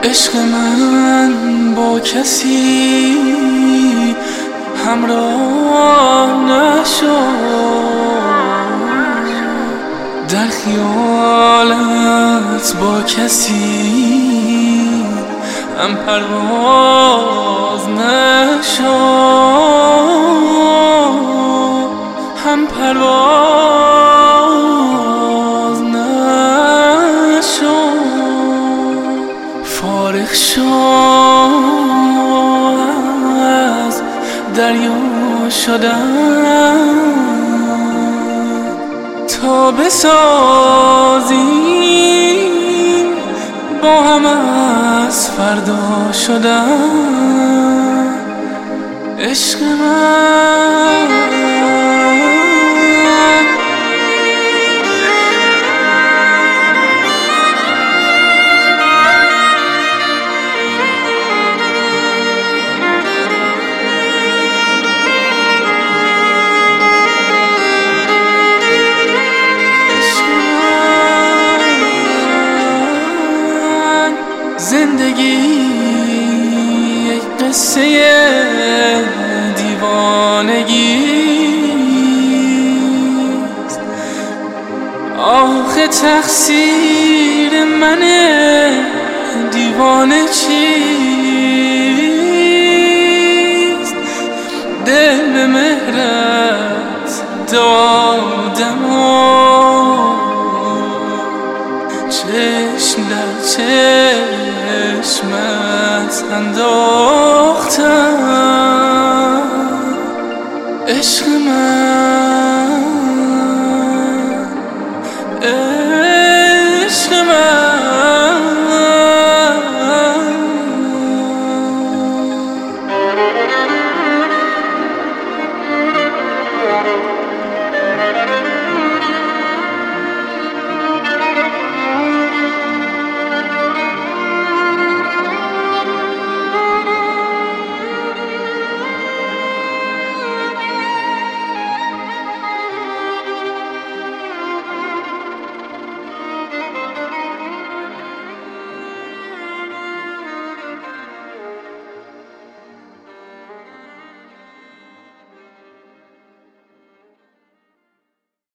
عشق من با کسی همراه نشد، در خیالت با کسی هم پرواز نشد، هم پرواز نشد. فارغ شو از دریا شدن تا بسازیم با هم از فردا شدن. عشق من زندگی یک قصه دیوانگیست، آخه تقصیر من دیوانه چیست؟ دل به مهرت دادم و چشم در چشمت انداختم. عشق